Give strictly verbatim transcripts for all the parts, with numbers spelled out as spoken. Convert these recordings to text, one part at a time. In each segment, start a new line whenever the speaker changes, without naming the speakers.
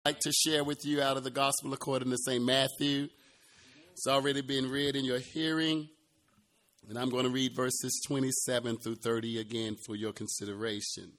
I'd like to share with you out of the Gospel according to Saint Matthew. It's already been read in your hearing, and I'm going to read verses twenty-seven through thirty again for your consideration.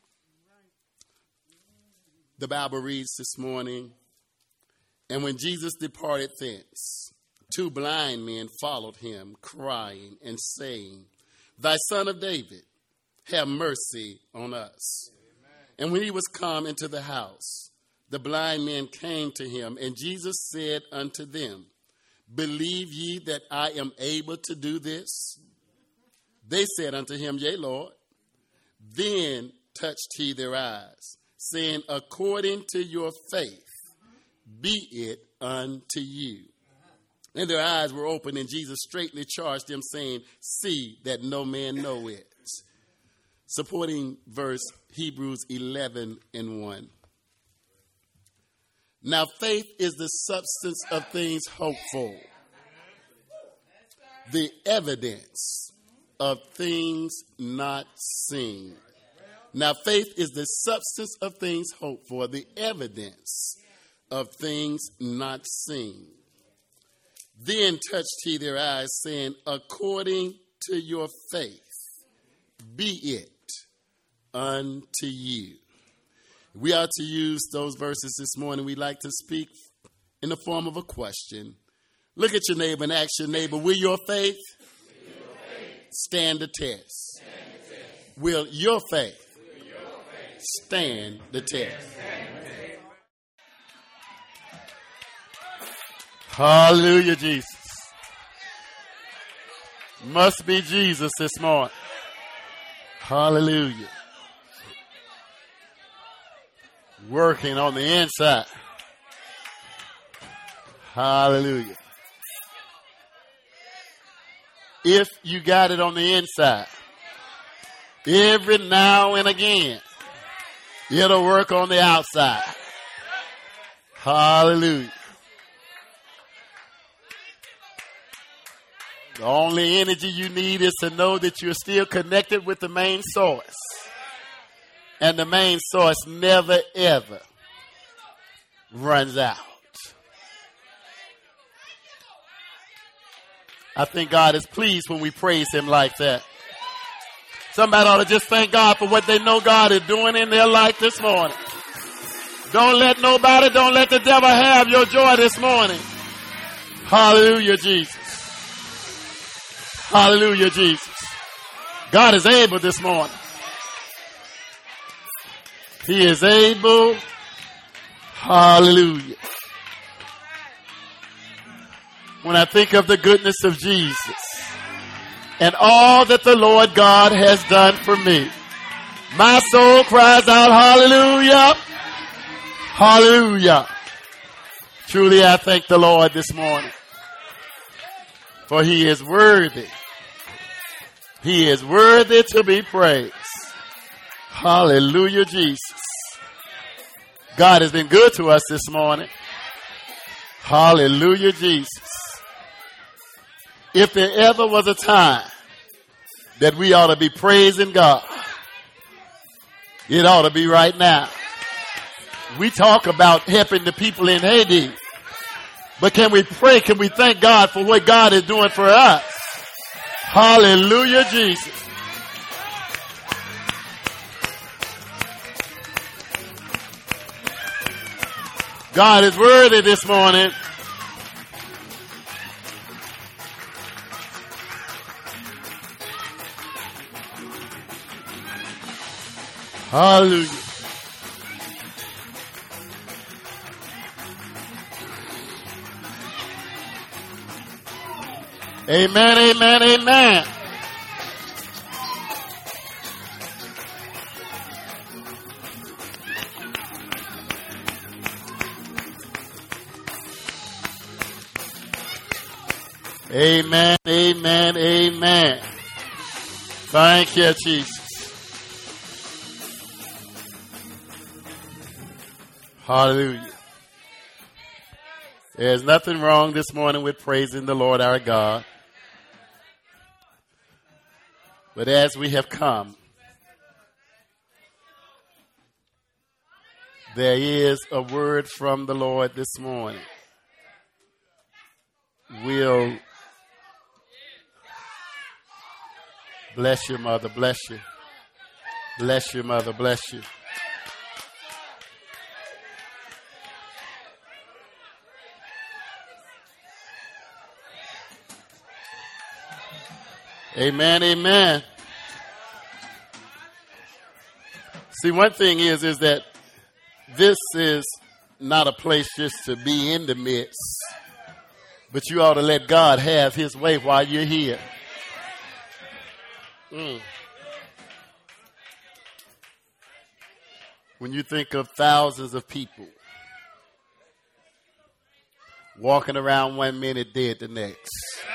The Bible reads this morning, "And when Jesus departed thence, two blind men followed him, crying and saying, 'Thy Son of David, have mercy on us.' Amen. And when he was come into the house, the blind men came to him, and Jesus said unto them, 'Believe ye that I am able to do this?' They said unto him, 'Yea, Lord.' Then touched he their eyes, saying, 'According to your faith, be it unto you.' And their eyes were opened, and Jesus straightly charged them, saying, 'See that no man know it.'" Supporting verse, Hebrews eleven and one. "Now faith is the substance of things hoped for, the evidence of things not seen." Now faith is the substance of things hoped for, the evidence of things not seen. Then touched he their eyes, saying, "According to your faith, be it unto you." We are to use those verses this morning. We like to speak in the form of a question. Look at your neighbor and ask your neighbor, will your faith, will your faith stand the test? Stand the test. Will your faith, will your faith stand the test? Stand the test. Hallelujah, Jesus. Must be Jesus this morning. Hallelujah. Working on the inside. Hallelujah. If you got it on the inside, every now and again, it'll work on the outside. Hallelujah. The only energy you need is to know that you're still connected with the main source. And the main source never, ever runs out. I think God is pleased when we praise him like that. Somebody ought to just thank God for what they know God is doing in their life this morning. Don't let nobody, don't let the devil have your joy this morning. Hallelujah, Jesus. Hallelujah, Jesus. God is able this morning. He is able. Hallelujah. When I think of the goodness of Jesus and all that the Lord God has done for me, my soul cries out, hallelujah. Hallelujah. Truly, I thank the Lord this morning, for he is worthy. He is worthy to be praised. Hallelujah, Jesus. God has been good to us this morning. Hallelujah, Jesus. If there ever was a time that we ought to be praising God, it ought to be right now. We talk about helping the people in Haiti, but can we pray, can we thank God for what God is doing for us? Hallelujah, Jesus. God is worthy this morning. Hallelujah. Amen, amen, amen. Amen, amen, amen. Thank you, Jesus. Hallelujah. There's nothing wrong this morning with praising the Lord our God. But as we have come, There is a word from the Lord this morning. We'll bless you, mother, bless you. Bless you, mother, bless you. Amen, amen. See, one thing is, is that this is not a place just to be in the midst, but you ought to let God have his way while you're here. Mm. When you think of thousands of people walking around one minute, dead the next.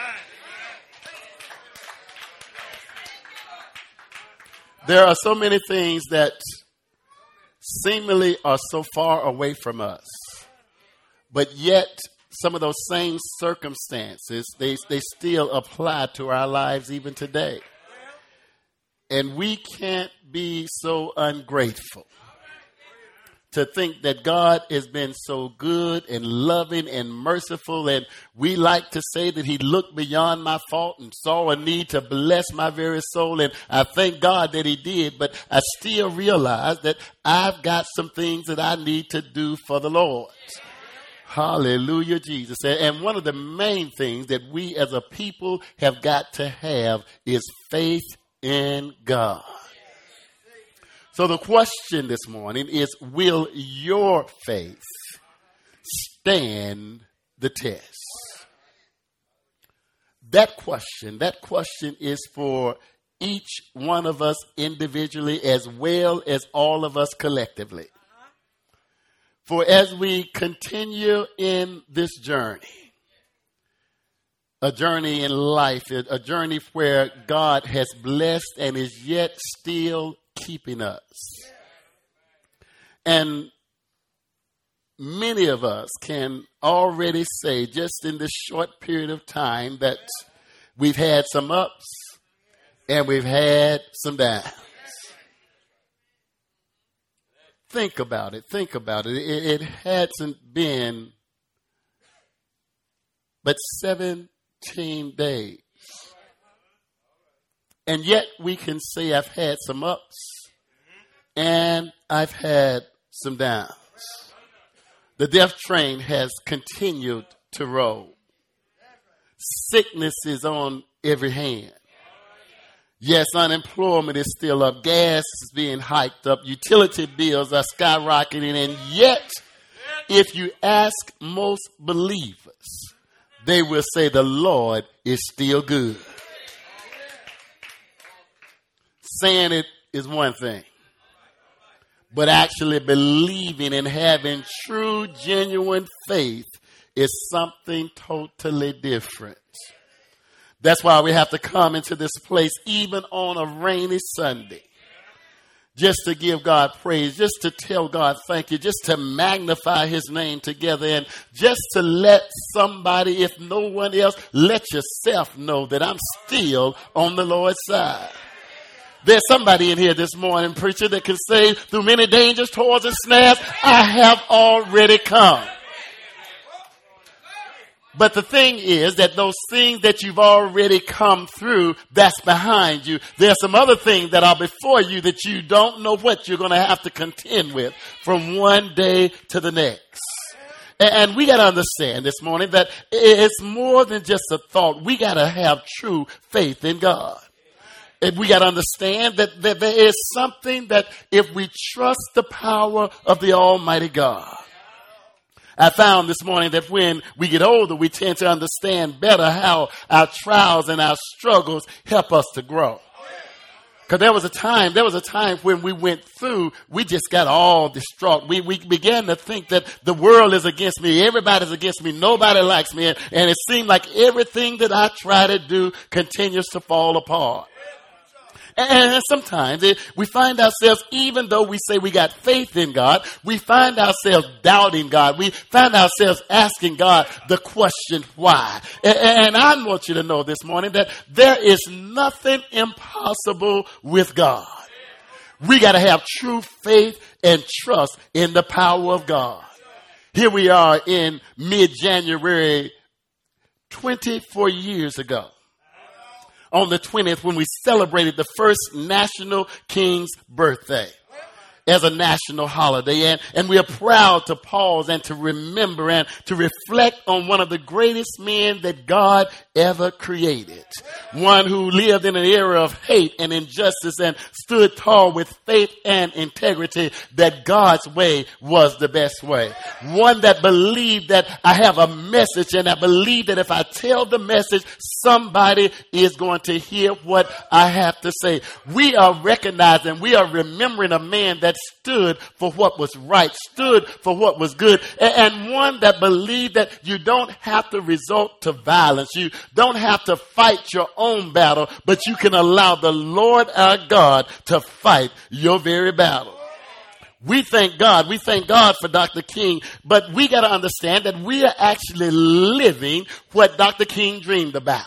There are so many things that seemingly are so far away from us, but yet some of those same circumstances, they, they still apply to our lives even today. And we can't be so ungrateful to think that God has been so good and loving and merciful. And we like to say that he looked beyond my fault and saw a need to bless my very soul. And I thank God that he did. But I still realize that I've got some things that I need to do for the Lord. Hallelujah, Jesus. And one of the main things that we as a people have got to have is faith in God. So the question this morning is, will your faith stand the test? That question, that question is for each one of us individually as well as all of us collectively. For as we continue in this journey, a journey in life, a journey where God has blessed and is yet still keeping us. And many of us can already say, just in this short period of time, that we've had some ups and we've had some downs. Think about it. Think about it. It, it hasn't been but seventeen days. And yet we can say I've had some ups and I've had some downs. The death train has continued to roll. Sickness is on every hand. Yes, unemployment is still up. Gas is being hiked up. Utility bills are skyrocketing. And yet, if you ask most believers, they will say the Lord is still good. Saying it is one thing, but actually believing and having true, genuine faith is something totally different. That's why we have to come into this place even on a rainy Sunday, just to give God praise, just to tell God thank you, just to magnify his name together, and just to let somebody, if no one else, let yourself know that I'm still on the Lord's side. There's somebody in here this morning, preacher, that can say, through many dangers, toils, and snares, I have already come. But the thing is that those things that you've already come through, that's behind you. There's some other things that are before you that you don't know what you're going to have to contend with from one day to the next. And we got to understand this morning that it's more than just a thought. We got to have true faith in God. And we got to understand that, that there is something that if we trust the power of the Almighty God. I found this morning that when we get older, we tend to understand better how our trials and our struggles help us to grow. Because there was a time, there was a time when we went through, we just got all distraught. We, we began to think that the world is against me. Everybody's against me. Nobody likes me. And, and it seemed like everything that I try to do continues to fall apart. And sometimes it, we find ourselves, even though we say we got faith in God, we find ourselves doubting God. We find ourselves asking God the question, why? And, and I want you to know this morning that there is nothing impossible with God. We got to have true faith and trust in the power of God. Here we are in mid-January, twenty-four years ago, on the twentieth, when we celebrated the first National King's birthday as a national holiday. And, and we are proud to pause and to remember and to reflect on one of the greatest men that God ever created. One who lived in an era of hate and injustice and stood tall with faith and integrity that God's way was the best way. One that believed that I have a message, and I believe that if I tell the message, somebody is going to hear what I have to say. We are recognizing, we are remembering a man that stood for what was right, stood for what was good, and, and one that believed that you don't have to resort to violence. You don't have to fight your own battle, but you can allow the Lord our God to fight your very battle. We thank God. We thank God for Doctor King, but we got to understand that we are actually living what Doctor King dreamed about.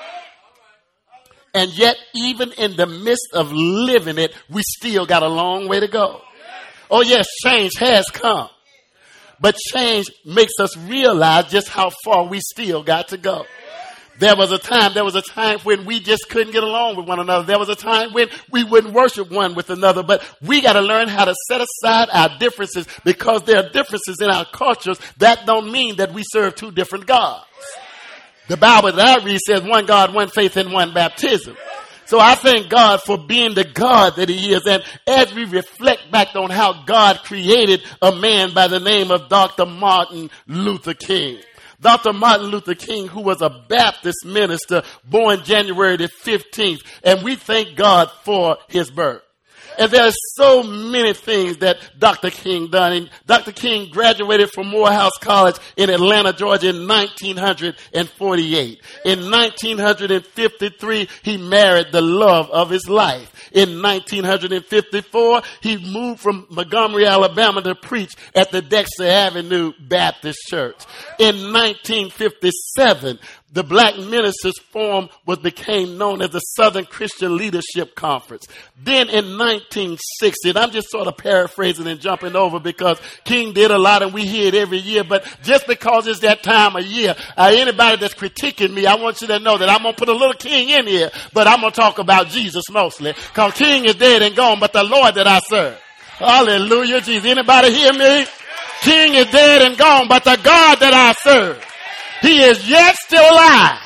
And yet, even in the midst of living it, we still got a long way to go. Oh yes, change has come. But change makes us realize just how far we still got to go. There was a time, there was a time when we just couldn't get along with one another. There was a time when we wouldn't worship one with another. But we got to learn how to set aside our differences, because there are differences in our cultures. That don't mean that we serve two different gods. The Bible that I read says one God, one faith, and one baptism. So I thank God for being the God that he is. And as we reflect back on how God created a man by the name of Doctor Martin Luther King. Doctor Martin Luther King, who was a Baptist minister, born January the fifteenth. And we thank God for his birth. And there are so many things that Doctor King done. And Doctor King graduated from Morehouse College in Atlanta, Georgia in nineteen forty-eight. In nineteen fifty-three, he married the love of his life. In nineteen fifty-four, he moved from Montgomery, Alabama to preach at the Dexter Avenue Baptist Church. In nineteen fifty-seven, the Black Ministers Forum was became known as the Southern Christian Leadership Conference. Then in nineteen sixty, and I'm just sort of paraphrasing and jumping over because King did a lot and we hear it every year, but just because it's that time of year, uh, anybody that's critiquing me, I want you to know that I'm going to put a little King in here, but I'm going to talk about Jesus mostly, because King is dead and gone, but the Lord that I serve. Hallelujah, Jesus. Anybody hear me? King is dead and gone, but the God that I serve, he is yet still alive.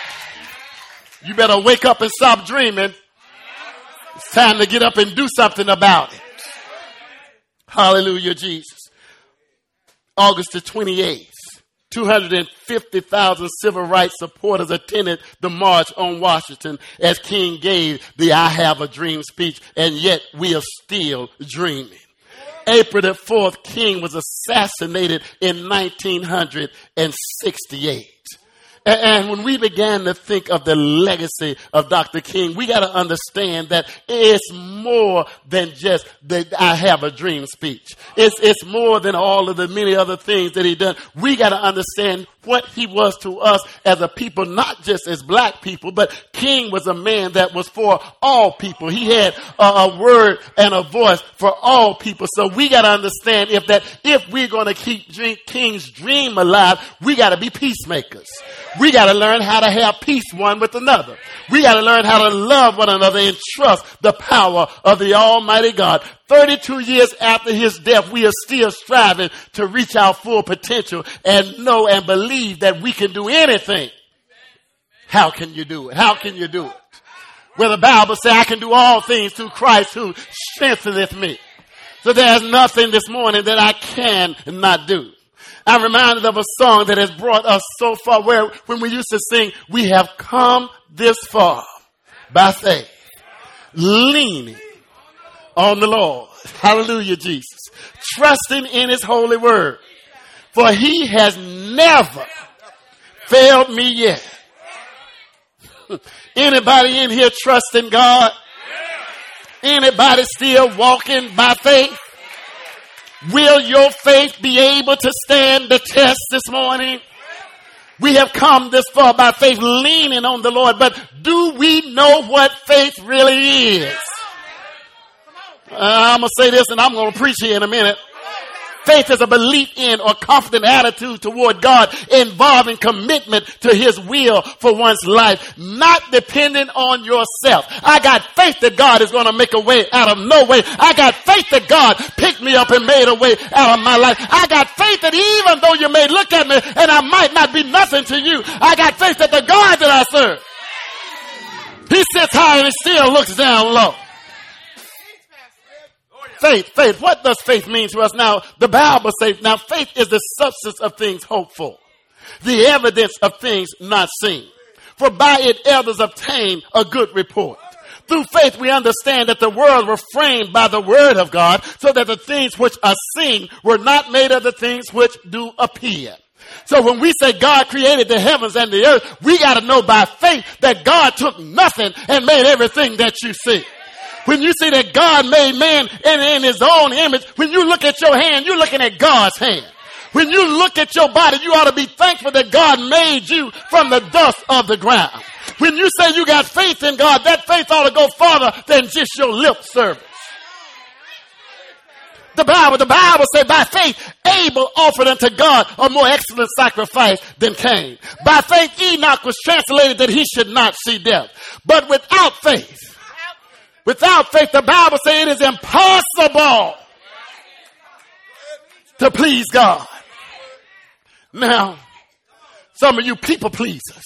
You better wake up and stop dreaming. It's time to get up and do something about it. Hallelujah, Jesus. August the twenty-eighth, two hundred fifty thousand civil rights supporters attended the March on Washington as King gave the I Have a Dream speech, and yet we are still dreaming. April the fourth, King was assassinated in nineteen sixty-eight. And when we began to think of the legacy of Doctor King, we got to understand that it's more than just the I Have a Dream speech. It's, it's more than all of the many other things that he done. We got to understand what he was to us as a people, not just as black people, but King was a man that was for all people. He had a, a word and a voice for all people. So we got to understand if that if we're going to keep dream, King's dream alive, we got to be peacemakers. We got to learn how to have peace one with another. We got to learn how to love one another and trust the power of the Almighty God. thirty-two years after his death, we are still striving to reach our full potential and know and believe that we can do anything. How can you do it? How can you do it? Well, the Bible says, I can do all things through Christ who strengtheneth me. So there's nothing this morning that I can not do. I'm reminded of a song that has brought us so far, where when we used to sing, we have come this far by faith, leaning on the Lord. Hallelujah, Jesus. Trusting in his holy word. For he has never failed me yet. Anybody in here trusting God? Anybody still walking by faith? Will your faith be able to stand the test this morning? We have come this far by faith, leaning on the Lord, but do we know what faith really is? Uh, I'm going to say this and I'm going to preach here in a minute. Faith is a belief in or confident attitude toward God involving commitment to his will for one's life, not dependent on yourself. I got faith that God is going to make a way out of no way. I got faith that God picked me up and made a way out of my life. I got faith that even though you may look at me and I might not be nothing to you, I got faith that the God that I serve, he sits high and he still looks down low. Faith, faith. What does faith mean to us? Now, the Bible says, now faith is the substance of things hoped for, the evidence of things not seen. For by it others obtain a good report. Through faith we understand that the world was framed by the word of God, so that the things which are seen were not made of the things which do appear. So when we say God created the heavens and the earth, we got to know by faith that God took nothing and made everything that you see. When you see that God made man in, in his own image, when you look at your hand, you're looking at God's hand. When you look at your body, you ought to be thankful that God made you from the dust of the ground. When you say you got faith in God, that faith ought to go farther than just your lip service. The Bible, the Bible said by faith, Abel offered unto God a more excellent sacrifice than Cain. By faith, Enoch was translated that he should not see death. But without faith, Without faith, the Bible says it is impossible to please God. Now, some of you people pleasers,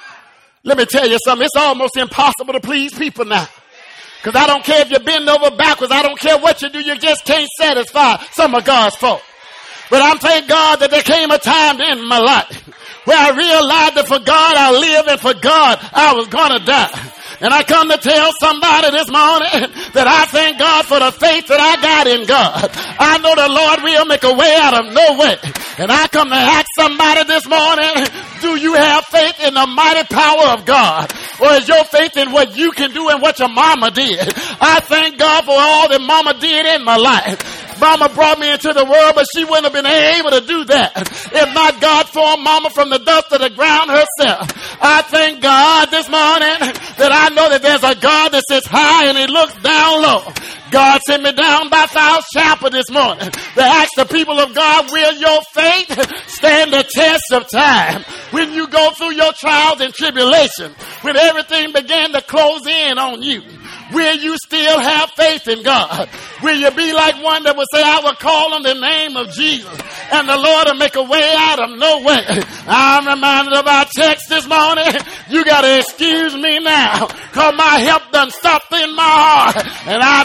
let me tell you something. It's almost impossible to please people now. Because I don't care if you bend over backwards. I don't care what you do. You just can't satisfy some of God's folk. But I'm thank God that there came a time in my life where I realized that for God I live and for God I was going to die. And I come to tell somebody this morning that I thank God for the faith that I got in God. I know the Lord will make a way out of no way. And I come to ask somebody this morning, do you have faith in the mighty power of God? Or is your faith in what you can do and what your mama did? I thank God for all that mama did in my life. Mama brought me into the world, but she wouldn't have been able to do that if not God formed mama from the dust of the ground herself. I thank God this morning that I know that there's a God that sits high and he looks down low. God sent me down by South Chapel this morning to ask the people of God, will your faith stand the test of time? When you go through your trials and tribulations, when everything began to close in on you, will you still have faith in God? Will you be like one that would say, I will call on the name of Jesus and the Lord will make a way out of no way? I'm reminded of our text this morning. You got to excuse me now because my help done stopped in my heart and I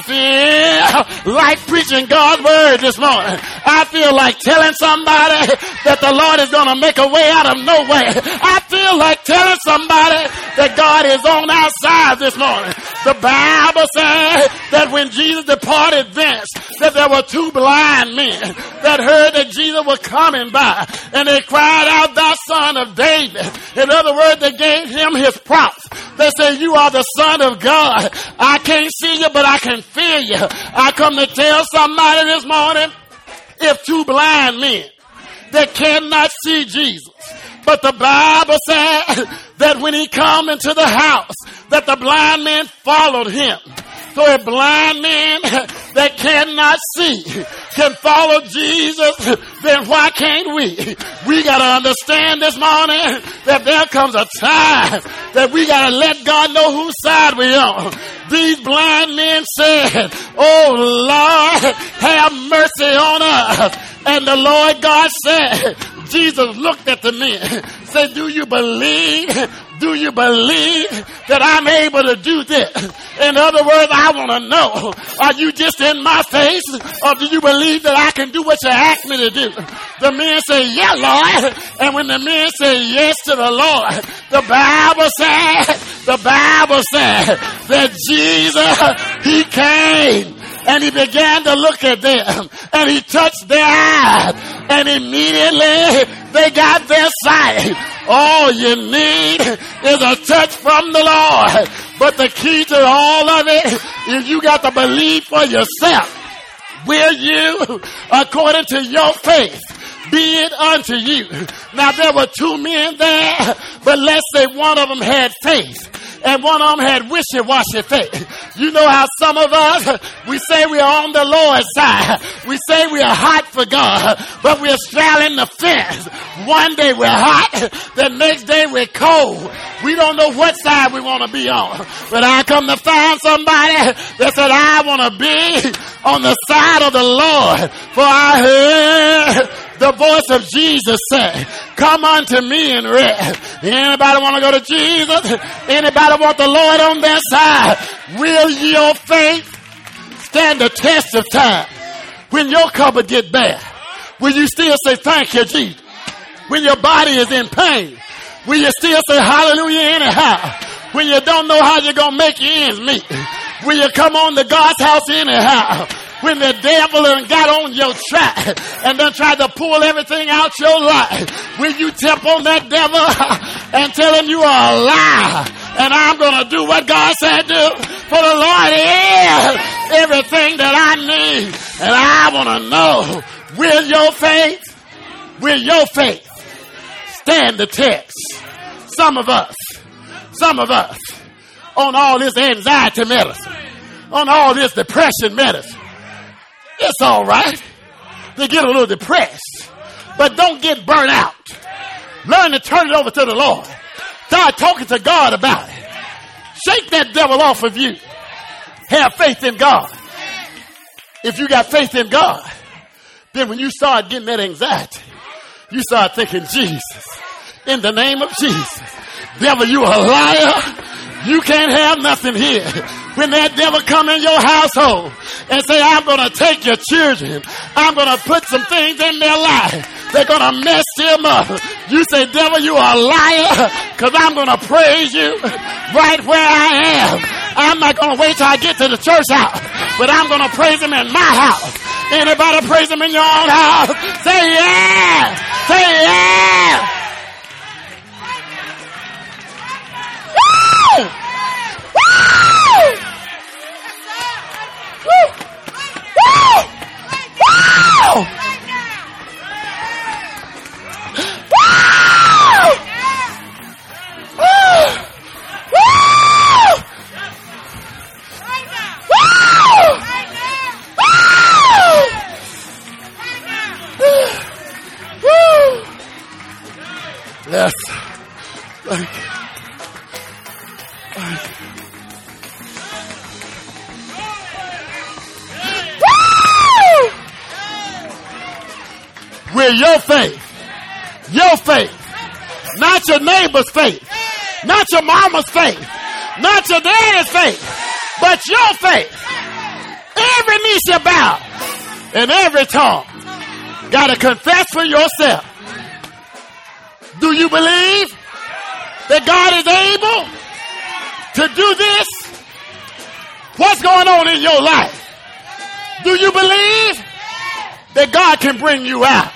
feel like preaching God's word this morning. I feel like telling somebody that the Lord is going to make a way out of no way. I feel like telling somebody that God is on our side this morning. The Bible says that when Jesus departed thence, that there were two blind men that heard that Jesus was coming by, and they cried out, thou son of David. In other words, they gave him his props. They said, you are the Son of God. I can't see you, but I can feel you. I come to tell somebody this morning, if two blind men that cannot see Jesus, but the Bible said that when he come into the house, that the blind man followed him. So a blind man that cannot see can follow Jesus, then why can't we? We got to understand this morning that there comes a time that we got to let God know whose side we're on. These blind men said, oh Lord, have mercy on us. And the Lord God said, Jesus looked at the men, said, do you believe? Do you believe that I'm able to do this? In other words, I want to know, are you just in my face or do you believe that I can do what you asked me to do? The men say, yeah, Lord. And when the men say yes to the Lord, the Bible said, the Bible said that Jesus, he came. And he began to look at them and he touched their eyes and immediately they got their sight. All you need is a touch from the Lord. But the key to all of it is you got to believe for yourself. Will you, according to your faith, be it unto you? Now there were two men there, but let's say one of them had faith and one of them had wishy-washy faith. You know how some of us, we say we are on the Lord's side. We say we are hot for God, but we're straddling the fence. One day we're hot, the next day we're cold. We don't know what side we want to be on. But I come to find somebody that said, I want to be on the side of the Lord. For I heard the voice of Jesus say, come unto me and rest. Anybody want to go to Jesus? Anybody want the Lord on their side? Will your faith stand the test of time? When your cupboard get bad, will you still say thank you, Jesus? When your body is in pain, will you still say hallelujah anyhow? When you don't know how you're going to make your ends meet, will you come on to God's house anyhow? When the devil done got on your track and done tried to pull everything out your life, will you tip on that devil and tell him you are a liar? And I'm going to do what God said do. For the Lord is everything that I need. And I want to know, will your faith, will your faith stand the test? Some of us, some of us on all this anxiety medicine, on all this depression medicine, it's all right to get a little depressed, but don't get burnt out. Learn to turn it over to the Lord. Start talking to God about it. Shake that devil off of you. Have faith in God. If you got faith in God, then when you start getting that anxiety, you start thinking, Jesus, in the name of Jesus, devil, you a liar. You can't have nothing here. When that devil come in your household and say, I'm going to take your children, I'm going to put some things in their life, they're going to mess them up. You say, devil, you are a liar, because I'm going to praise you right where I am. I'm not going to wait till I get to the church house, but I'm going to praise him in my house. Anybody praise him in your own house? Say yeah! Say yeah! Woo! Woo! Woo! Woo! Woo! Yes. Thank you. Thank you. Woo! Will your faith, your faith, not your neighbor's faith, not your mama's faith, not your daddy's faith, but your faith. Every knee shall bow and every tongue got to confess for yourself. Do you believe that God is able to do this? What's going on in your life? Do you believe that God can bring you out?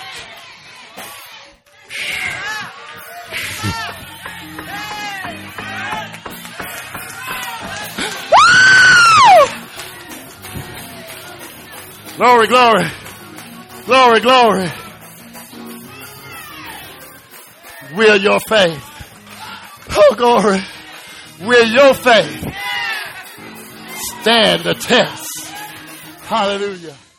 Glory, glory, glory, glory. Will your faith, oh glory, will your faith stand the test? Hallelujah.